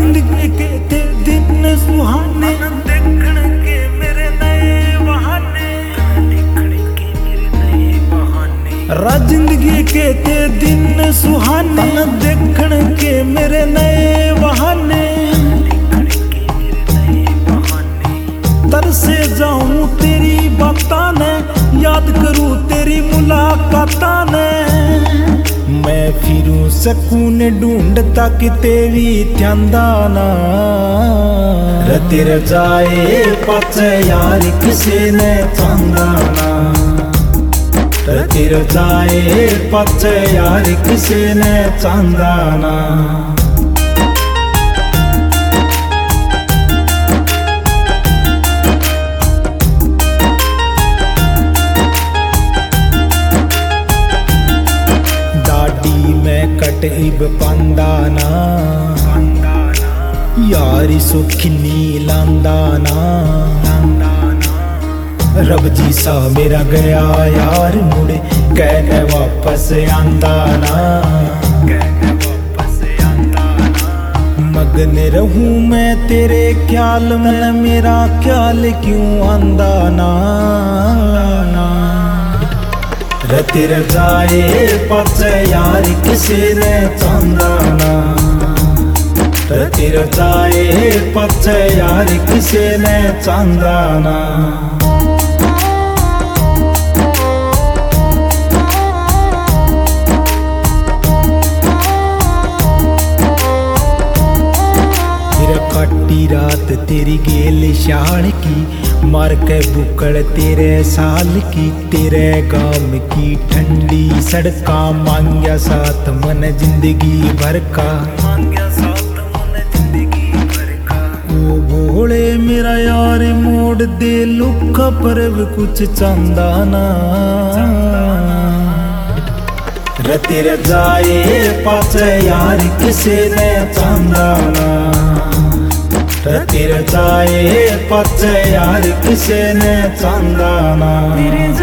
जिंदगी के थे दिन सुहाने, देखण के मेरे नए बहाने, जिंदगी के थे दिन सुहाने, देखण के मेरे नए बहाने। तरसे जाऊं तेरी बातां ने, याद करूं तेरी मुलाकातां ने। मैं फिरूं सकून ढूंढता किते भी थ्यांदा ना, रतिर जाए पाछे यार किसे ने चांदा ना, रतिर जाए पाछे यार किसे ने चांदा ना। कट इब पांदा ना, यारी सुखी नी लांदा ना। रब जी सा मेरा गया यार मुड़े कहने वापस आंदा ना। मगन रहूं मैं तेरे ख्याल में, मेरा ख्याल क्यों आंदा ना। रतिर जाए पाछे यार किसे ने चांदा ना, रतिर जाए पाछे यार किसे ने चांदा ना। काटी रात तेरी गेल शान की, मार के बुकड़ तेरे साल की। तेरे गाम की ठंडी सड़का मांग्या साथ मन जिंदगी भर का। ओ भोले मेरा यार मोड़ दे लुका पर कुछ चांदा ना, रतिर जाए पाछे यार किसे ने चांदा ना, रतिर जाए पाछे यार किसे ने चांदा ना।